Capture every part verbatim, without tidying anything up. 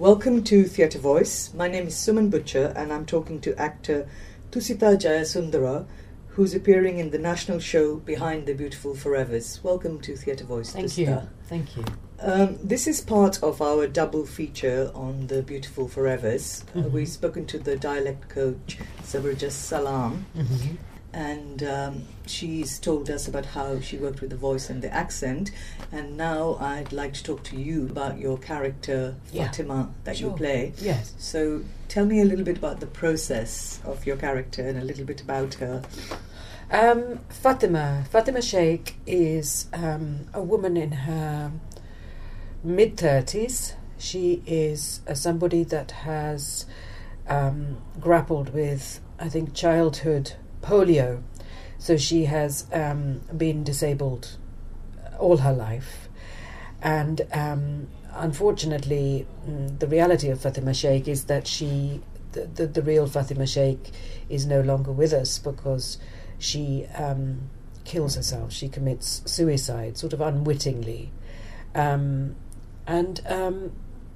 Welcome to Theatre Voice. My name is Suman Butcher and I'm talking to actor Tusita Jayasundara, who's appearing in the national show Behind the Beautiful Forevers. Welcome to Theatre Voice. Thank Tusita. you. Thank you. Um, this is part of our double feature on the Beautiful Forevers. Mm-hmm. Uh, we've spoken to the dialect coach Sabarjas Salam, Mm-hmm. and um, she's told us about how she worked with the voice and the accent. And now I'd like to talk to you about your character Yeah. Fatima that Sure. you play. Yes. So tell me a little bit about the process of your character and a little bit about her. Um, Fatima. Fatima Sheikh is um, a woman in her mid-thirties. She is uh, somebody that has um, grappled with, I think, childhood polio. So she has um, been disabled all her life. And um, unfortunately, mm, the reality of Fatima Sheikh is that she, the, the, the real Fatima Sheikh is no longer with us because she um, kills herself. She commits suicide, sort of unwittingly. Um, and um,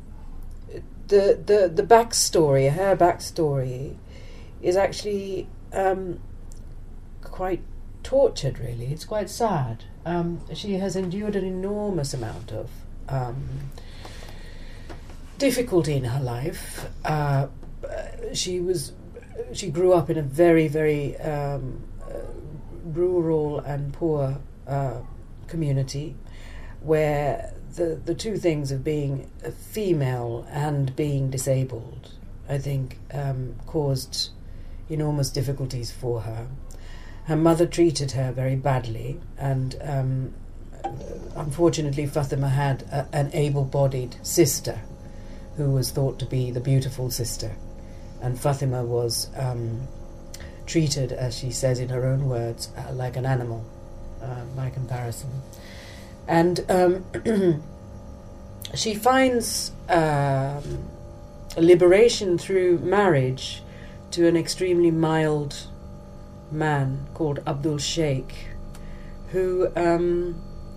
the, the, the backstory, her backstory, is actually um, quite tortured, really. It's quite sad. Um, she has endured an enormous amount of um, difficulty in her life. Uh, she was, she grew up in a very, very um, uh, rural and poor uh, community, where the the two things of being a female and being disabled, I think, um, caused enormous difficulties for her. Her mother treated her very badly, and um, unfortunately Fatima had a, an able-bodied sister who was thought to be the beautiful sister, and Fatima was um, treated, as she says in her own words, uh, like an animal, uh, by comparison. And um, she finds um, liberation through marriage to an extremely mild man called Abdul Sheikh, who um,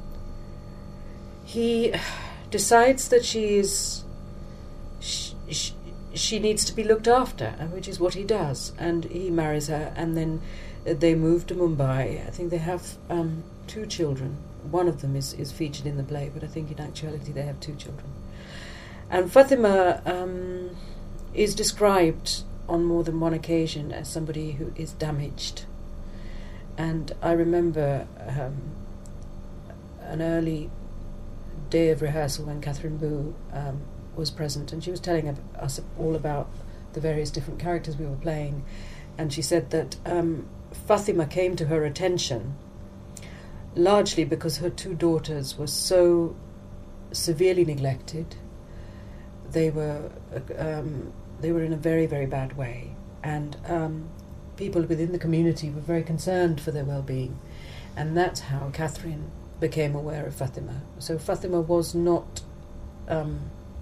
he decides that she is she, she, she needs to be looked after, which is what he does, and he marries her, and then they move to Mumbai. I think they have um, two children. One of them is, is featured in the play, but I think in actuality they have two children. And Fatima um, is described on more than one occasion as somebody who is damaged. And I remember um, an early day of rehearsal when Catherine Boo um, was present, and she was telling us all about the various different characters we were playing, and she said that um, Fatima came to her attention largely because her two daughters were so severely neglected. They were um, they were in a very, very bad way, and um, people within the community were very concerned for their well-being, and that's how Catherine became aware of Fatima. So Fatima was not um,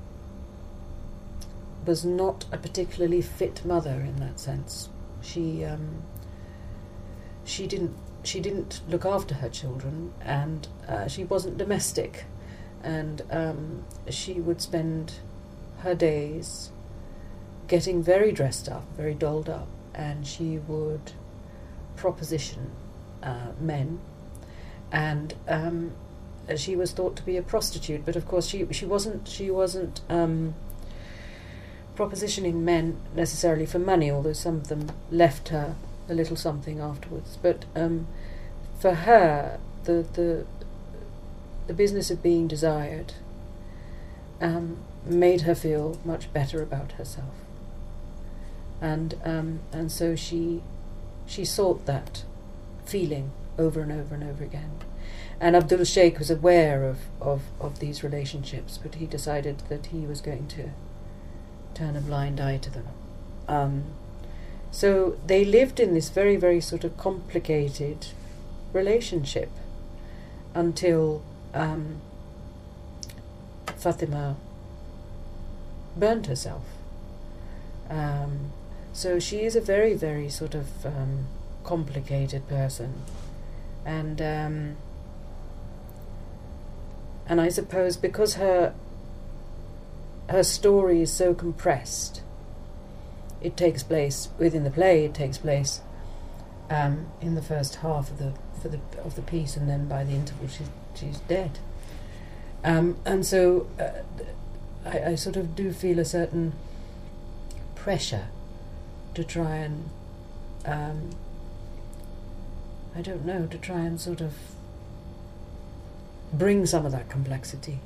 was not a particularly fit mother in that sense. She um, she didn't she didn't look after her children, and uh, she wasn't domestic, and um, she would spend her days getting very dressed up, very dolled up, and she would proposition uh, men, and um, she was thought to be a prostitute. But of course, she she wasn't she wasn't um, propositioning men necessarily for money, although some of them left her a little something afterwards. But um, for her, the the the business of being desired um, made her feel much better about herself. And um, and so she she sought that feeling over and over and over again. And Abdul Sheikh was aware of, of, of these relationships, but he decided that he was going to turn a blind eye to them. Um, so they lived in this very, very sort of complicated relationship until um, Fatima burnt herself. Um, So she is a very, very sort of um, complicated person, and um, and I suppose because her her story is so compressed. It takes place within the play. It takes place um, in the first half of the for the of the piece, and then by the interval, she's she's dead. Um, and so, uh, I, I sort of do feel a certain pressure to try and, um, I don't know, to try and sort of bring some of that complexity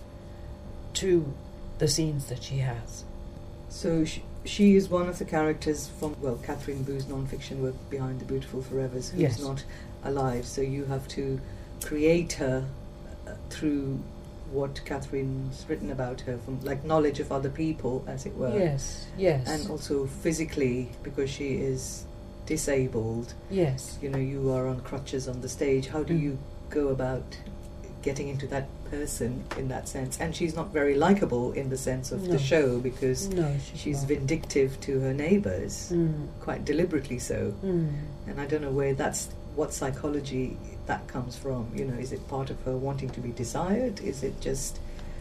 to the scenes that she has. So she, she is one of the characters from, well, Catherine Boo's non-fiction work Behind the Beautiful Forevers, who's Yes. not alive. So you have to create her uh, through what Catherine's written about her, from like knowledge of other people, as it were. Yes, yes. And also physically, because she is disabled. Yes. You know, you are on crutches on the stage. How do Mm. you go about getting into that person in that sense? And she's not very likable in the sense of No. the show, because No, she's, she's not. vindictive to her neighbours, Mm. quite deliberately so. Mm. And I don't know where that's, what psychology that comes from. You know, is it part of her wanting to be desired? Is it just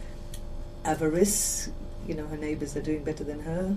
avarice? You know, her neighbours are doing better than her?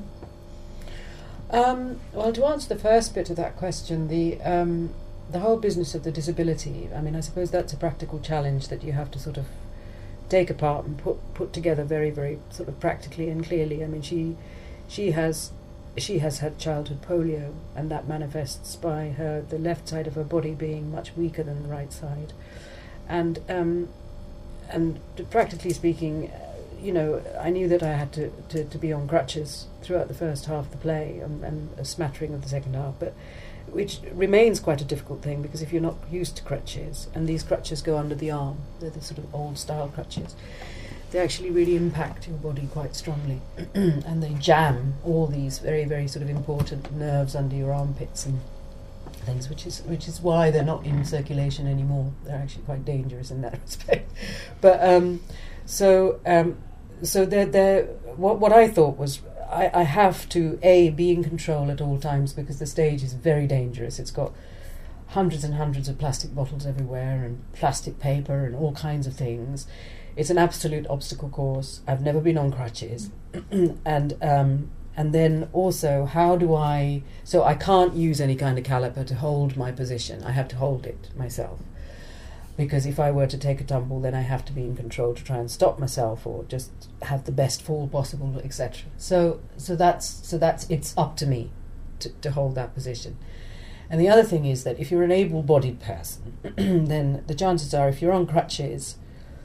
Um, well, to answer the first bit of that question, the um, the whole business of the disability, I mean, I suppose that's a practical challenge that you have to sort of take apart and put put together very, very sort of practically and clearly. I mean, she she has she has had childhood polio, and that manifests by her the left side of her body being much weaker than the right side, and um, and practically speaking, you know, I knew that I had to, to, to be on crutches throughout the first half of the play, and, and a smattering of the second half, but which remains quite a difficult thing, because if you're not used to crutches, and these crutches go under the arm, they're the sort of old style crutches, they actually really impact your body quite strongly, and they jam all these very, very sort of important nerves under your armpits and things, which is which is why they're not in circulation anymore. They're actually quite dangerous in that respect. But um, so um, so they're, they're, what what I thought was, I, I have to a be in control at all times, because the stage is very dangerous. It's got hundreds and hundreds of plastic bottles everywhere, and plastic paper and all kinds of things. It's an absolute obstacle course. I've never been on crutches, and um, and then also, how do I? So I can't use any kind of caliper to hold my position. I have to hold it myself, because if I were to take a tumble, then I have to be in control to try and stop myself, or just have the best fall possible, et cetera. So so that's so that's it's up to me to, to hold that position. And the other thing is that if you're an able-bodied person, then the chances are, if you're on crutches,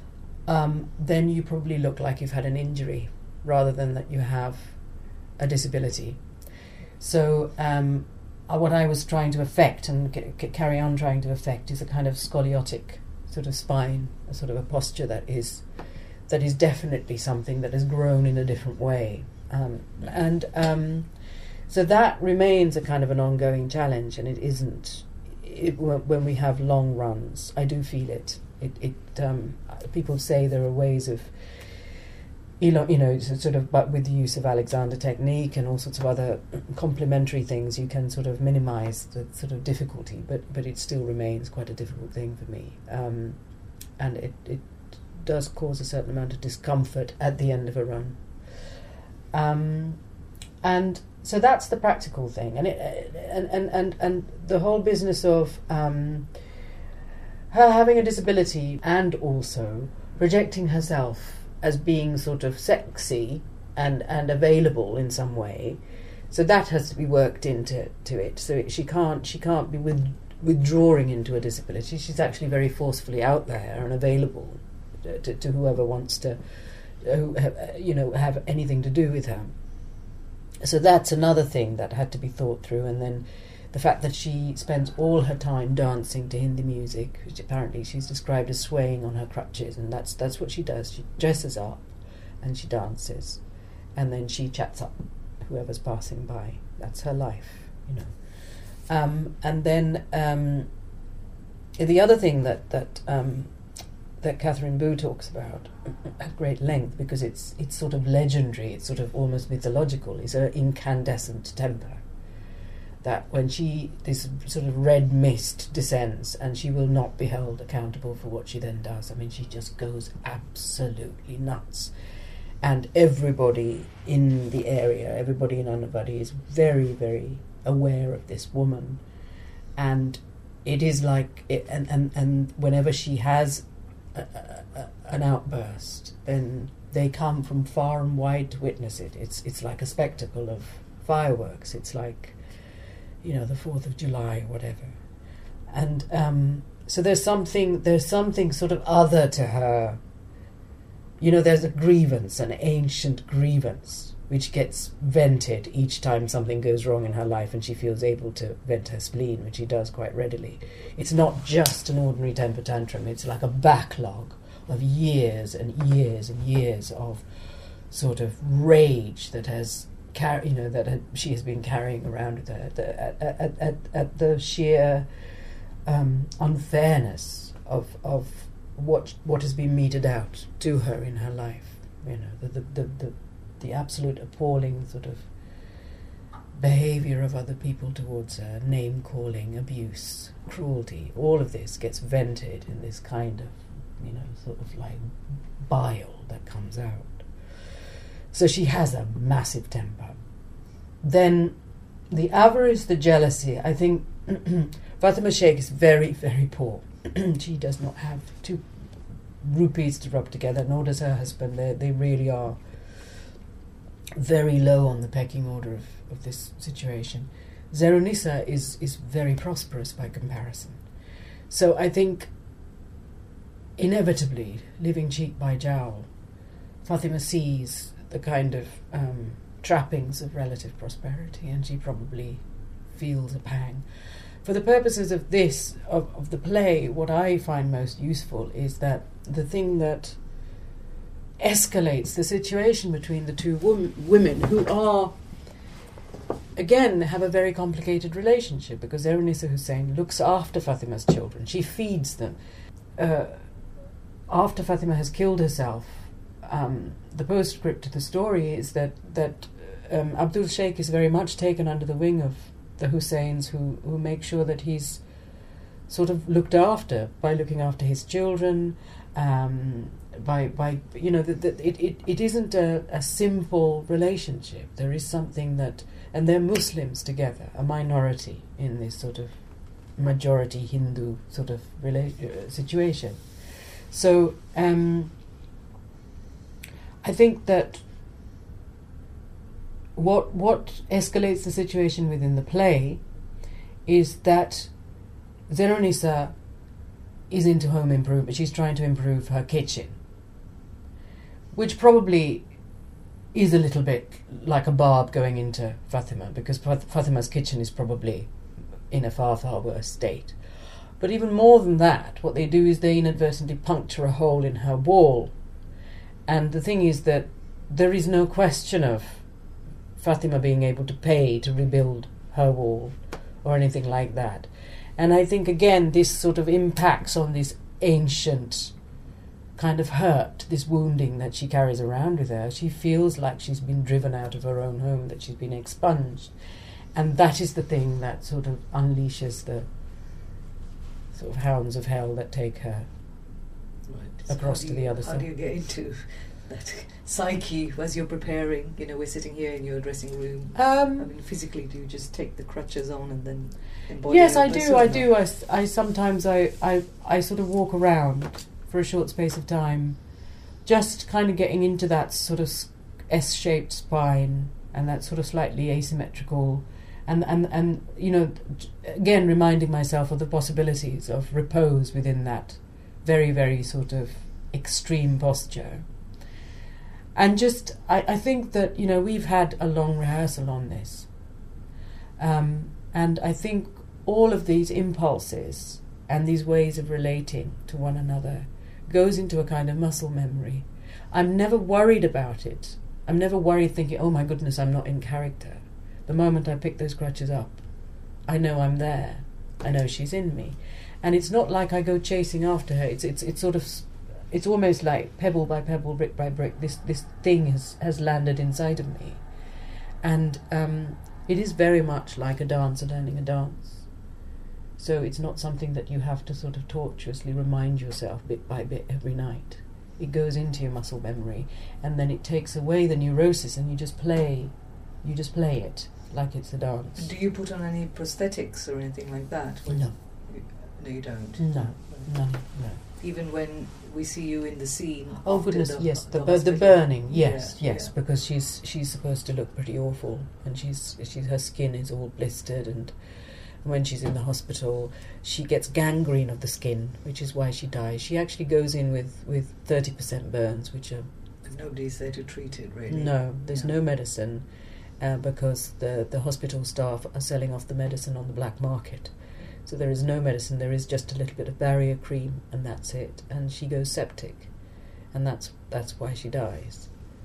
um, then you probably look like you've had an injury rather than that you have a disability. So um, uh, what I was trying to affect, and c- c- carry on trying to affect, is a kind of scoliotic sort of spine, a sort of a posture that is that is definitely something that has grown in a different way. Um, and um, so that remains a kind of an ongoing challenge, and it isn't, it, when we have long runs, I do feel it. It, it um, people say there are ways of, you know, you know, sort of, but with the use of Alexander technique and all sorts of other complementary things, you can sort of minimise the sort of difficulty, but, but it still remains quite a difficult thing for me. Um, and it, it does cause a certain amount of discomfort at the end of a run. Um, and so that's the practical thing. And, it, and, and, and, and the whole business of um, her having a disability, and also projecting herself as being sort of sexy and, and available in some way, so that has to be worked into to it. So it, she can't she can't be with, withdrawing into a disability. She's actually very forcefully out there and available to, to whoever wants to, who have, you know, have anything to do with her. So that's another thing that had to be thought through. And then the fact that she spends all her time dancing to Hindi music, which apparently she's described as swaying on her crutches, and that's that's what she does. She dresses up and she dances, and then she chats up whoever's passing by. That's her life, you know. Um, and then um, the other thing that that um, that Catherine Boo talks about at great length, because it's it's sort of legendary, it's sort of almost mythological, is her incandescent temper. That when she, this sort of red mist descends, and she will not be held accountable for what she then does. I mean, she just goes absolutely nuts. and everybody in the area, everybody in Annavadi is very, very aware of this woman, and it is like, it, and, and, and whenever she has a, a, a, an outburst, then they come from far and wide to witness it. It's it's like a spectacle of fireworks. It's like, you know, the Fourth of July, whatever. And um, so there's something there's something sort of other to her. You know, there's a grievance, an ancient grievance, which gets vented each time something goes wrong in her life, and she feels able to vent her spleen, which she does quite readily. It's not just an ordinary temper tantrum. It's like a backlog of years and years and years of sort of rage that has, car- you know, that had, she has been carrying around with her, the, at, at, at, at the sheer um, unfairness of of what what has been meted out to her in her life. You know, the the the, the, the absolute appalling sort of behaviour of other people towards her, name calling, abuse, cruelty. All of this gets vented in this kind of, you know, sort of like bile that comes out. So she has a massive temper. Then the avarice, the jealousy, I think Fatima Sheikh is very, very poor. She does not have two rupees to rub together, nor does her husband. They they really are very low on the pecking order of, of this situation. Zerunissa is, is very prosperous by comparison. So I think inevitably, living cheek by jowl, Fatima sees the kind of um, trappings of relative prosperity, and she probably feels a pang. For the purposes of this, of, of the play, what I find most useful is that the thing that escalates the situation between the two wom- women, who are, again, have a very complicated relationship, because Zerunissa Hussain looks after Fatima's children. She feeds them. Uh, after Fatima has killed herself, um, the postscript to the story is that, that um, Abdul Sheikh is very much taken under the wing of the Hussains, who, who make sure that he's sort of looked after by looking after his children, um, by, by you know, that it, it, it isn't a, a simple relationship. There is something that, and they're Muslims together, a minority in this sort of majority Hindu sort of rela- uh, situation. So um, I think that what what escalates the situation within the play is that Zerunissa is into home improvement. She's trying to improve her kitchen, which probably is a little bit like a barb going into Fatima, because Fatima's kitchen is probably in a far, far worse state. But even more than that, what they do is they inadvertently puncture a hole in her wall. And the thing is that there is no question of Fatima being able to pay to rebuild her wall or anything like that. And I think, again, this sort of impacts on this ancient kind of hurt, this wounding that she carries around with her. She feels like she's been driven out of her own home, that she's been expunged. And that is the thing that sort of unleashes the sort of hounds of hell that take her right. across so to you, the other how side. How do you get into that psyche as you're preparing? You know, we're sitting here in your dressing room. Um, I mean, physically, do you just take the crutches on and then embody Yes, I persona? do, I do. I, I sometimes I, I, I sort of walk around for a short space of time, just kind of getting into that sort of S-shaped spine and that sort of slightly asymmetrical, and, and, and you know, again, reminding myself of the possibilities of repose within that very, very sort of extreme posture. And just, I, I think that, you know, we've had a long rehearsal on this. Um, and I think all of these impulses and these ways of relating to one another goes into a kind of muscle memory. I'm never worried about it. I'm never worried thinking, oh my goodness, I'm not in character. The moment I pick those crutches up, I know I'm there. I know she's in me. And it's not like I go chasing after her. It's it's it's sort of, it's almost like pebble by pebble, brick by brick, this this thing has, has landed inside of me. And um, it is very much like a dancer learning a dance. So it's not something that you have to sort of tortuously remind yourself bit by bit every night. it goes into your muscle memory, and then it takes away the neurosis, and you just play, you just play it like it's a dance. Do you put on any prosthetics or anything like that? Or No. You, no, you don't. No, no, no. Even when we see you in the scene. Oh after goodness, the, yes, the the, the, the hospital. burning, yes, Yeah, yes, yeah. because she's she's supposed to look pretty awful, and she's she's her skin is all blistered, and when she's in the hospital, she gets gangrene of the skin, which is why she dies. She actually goes in with with thirty percent burns, which are And nobody's there to treat it, really. no, there's Yeah. no medicine, uh, because the the hospital staff are selling off the medicine on the black market. So there is no medicine. There is just a little bit of barrier cream, and that's it. And she goes septic, and that's that's why she dies.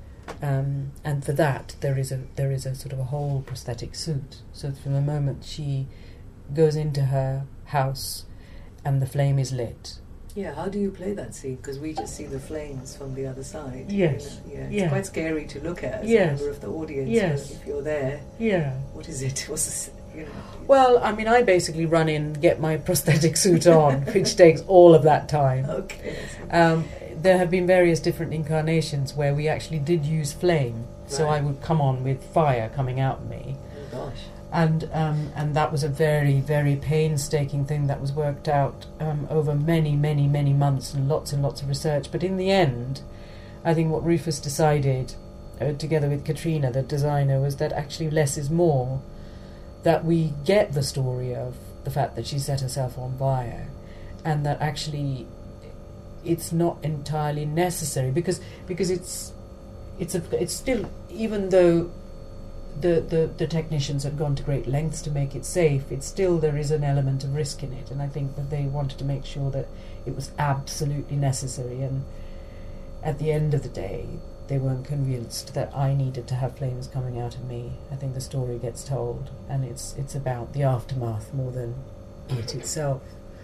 Um, and for that, there is a there is a sort of a whole prosthetic suit. So from the moment she goes into her house, and the flame is lit. Yeah, how do you play that scene? Because we just see the flames from the other side. Yes. You know? Yeah, it's Yeah. quite scary to look at as Yes. a member of the audience. Yes. But if you're there, Yeah. what is it? What's this, you know? Well, I mean, I basically run in, get my prosthetic suit on, which takes all of that time. Okay. Um, there have been various different incarnations where we actually did use flame. So Right. I would come on with fire coming out of me. Oh gosh. And um, and that was a very, very painstaking thing that was worked out um, over many, many, many months and lots and lots of research. But in the end, I think what Rufus decided, uh, together with Katrina, the designer, was that actually less is more. That we get the story of the fact that she set herself on fire, and that actually it's not entirely necessary, because because it's it's a, it's still, even though the, the, the technicians had gone to great lengths to make it safe, it's still, there is an element of risk in it, and I think that they wanted to make sure that it was absolutely necessary, and at the end of the day they weren't convinced that I needed to have flames coming out of me. I think the story gets told, and it's it's about the aftermath more than it itself.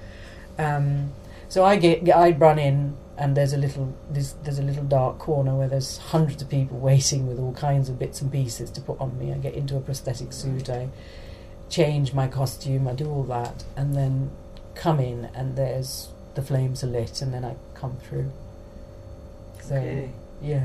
Um, so I get I run in, and there's a little there's, there's a little dark corner where there's hundreds of people waiting with all kinds of bits and pieces to put on me. I get into a prosthetic suit, I change my costume, I do all that, and then come in, and there's the flames are lit, and then I come through. So Okay. yeah.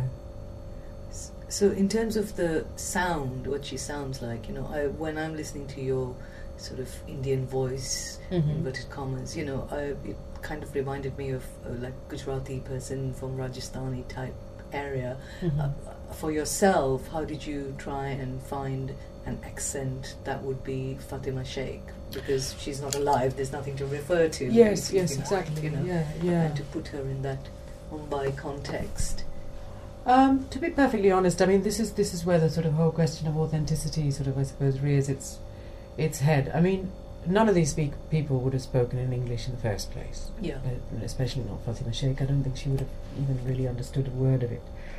So in terms of the sound, what she sounds like, you know, I, when I'm listening to your sort of Indian voice, Mhm. inverted commas, you know, I, it kind of reminded me of uh, like Gujarati person from Rajasthani type area. Mhm. Uh, for yourself, how did you try and find an accent that would be Fatima Sheikh? Because she's not alive, there's nothing to refer to. Yes, you yes, know, exactly. You know, Yeah, yeah. and to put her in that Mumbai context. Um, to be perfectly honest, I mean, this is this is where the sort of whole question of authenticity sort of, I suppose, rears its its head. I mean, none of these speak, people would have spoken in English in the first place, Yeah. uh, especially not Fatima Sheikh. I don't think she would have even really understood a word of it.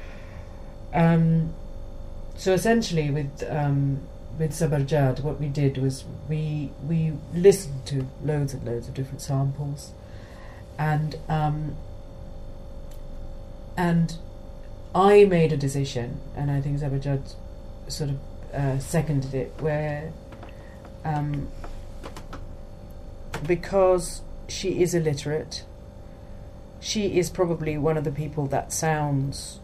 Um, so essentially, with um, with Sabarjad, what we did was we we listened to loads and loads of different samples, and um, and I made a decision, and I think Sabarjad sort of uh, seconded it, where um, because she is illiterate, she is probably one of the people that sounds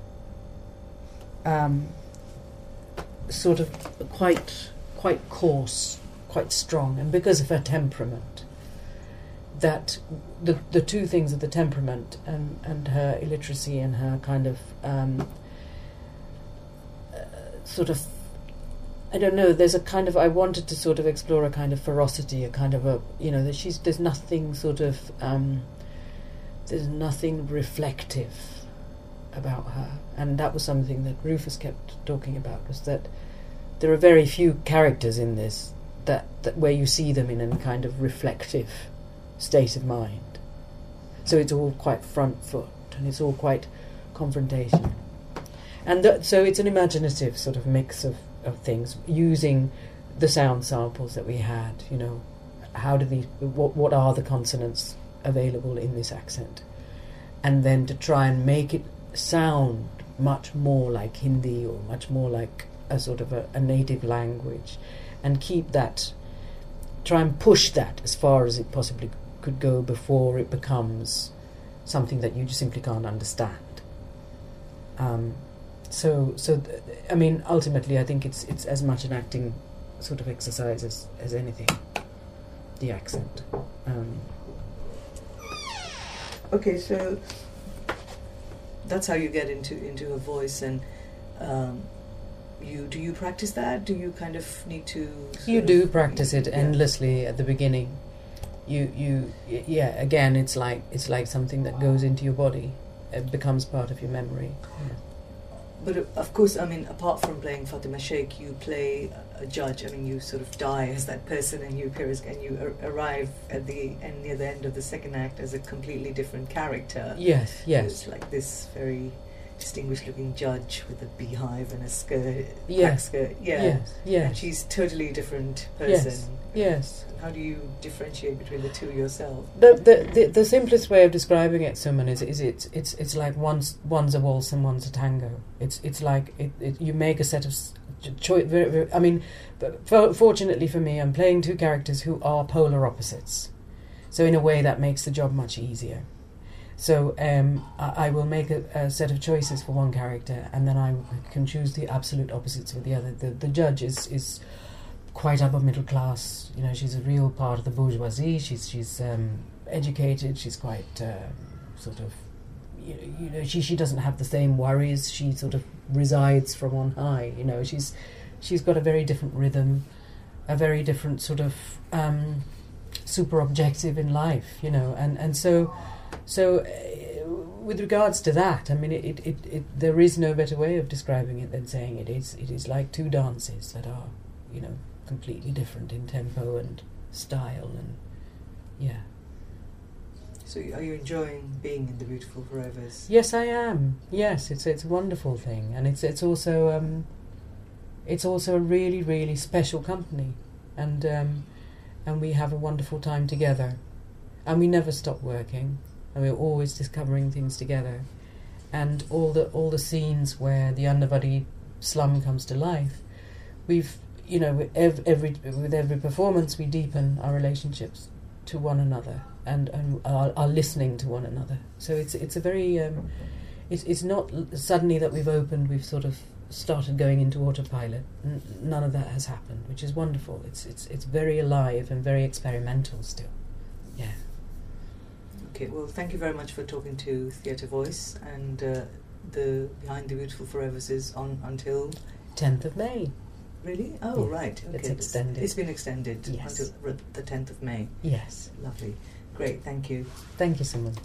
um, sort of quite quite coarse, quite strong, and because of her temperament, that the the two things of the temperament and, and her illiteracy and her kind of um, uh, sort of, I don't know, there's a kind of, I wanted to sort of explore a kind of ferocity, a kind of a, you know, that she's, there's nothing sort of, um, there's nothing reflective about her. And that was something that Rufus kept talking about, was that there are very few characters in this that, that where you see them in a kind of reflective state of mind. So it's all quite front foot, and it's all quite confrontation. And th- so it's an imaginative sort of mix of, of things, using the sound samples that we had, you know, how do these, what, what are the consonants available in this accent? And then to try and make it sound much more like Hindi, or much more like a sort of a, a native language, and keep that, try and push that as far as it possibly could go before it becomes something that you just simply can't understand. Um, so, so th- I mean, ultimately, I think it's it's as much an acting sort of exercise as, as anything. The accent. Um, okay, so that's how you get into into a voice, and um, you do you practice that? Do you kind of need to? You sort do of- practice it yeah. endlessly at the beginning. You you y- yeah. Again, it's like it's like something that goes into your body. It becomes part of your memory. But uh, of course, I mean, apart from playing Fatima Sheikh, you play a judge. I mean, you sort of die as that person, and you appear as, and you ar- arrive at the end, near the end of the second act, as a completely different character. Yes, yes. It's like this very distinguished-looking judge with a beehive and a skirt, black Yes. skirt. Yeah. Yes, yes. And she's totally different person. Yes, yes. How do you differentiate between the two yourself? The, the the the simplest way of describing it, someone is is it's it's it's like one's one's a waltz and one's a tango. It's it's like it, it you make a set of choice. I mean, but for, fortunately for me, I'm playing two characters who are polar opposites. So in a way, that makes the job much easier. So um, I, I will make a, a set of choices for one character, and then I can choose the absolute opposites for the other. The the judge is is. quite upper middle class, you know. She's a real part of the bourgeoisie. She's she's um, educated. She's quite um, sort of, you know, you know. She she doesn't have the same worries. She sort of resides from on high. You know, she's she's got a very different rhythm, a very different sort of um, super objective in life. You know, and and so so. Uh, with regards to that, I mean, it, it, it, it there is no better way of describing it than saying it is it is like two dances that are, you know, completely different in tempo and style, and yeah. So are you enjoying being in The Beautiful Forevers? Yes, I am. Yes, it's it's a wonderful thing, and it's it's also um, it's also a really really special company, and um, and we have a wonderful time together, and we never stop working, and we're always discovering things together, and all the all the scenes where the Underbody slum comes to life, we've. You know, with every, every with every performance, we deepen our relationships to one another, and, and are, are listening to one another. So it's it's a very um, it's it's not suddenly that we've opened, we've sort of started going into autopilot. N- none of that has happened, which is wonderful. It's it's it's very alive and very experimental still. Yeah. Okay. Well, thank you very much for talking to Theatre Voice, and uh, the Behind the Beautiful Forevers is on until tenth of May. Really? Oh, Yeah, right. Okay. it's extended. It's been extended Yes. until the tenth of May. Yes. Lovely. Great. Thank you. Thank you, Simon.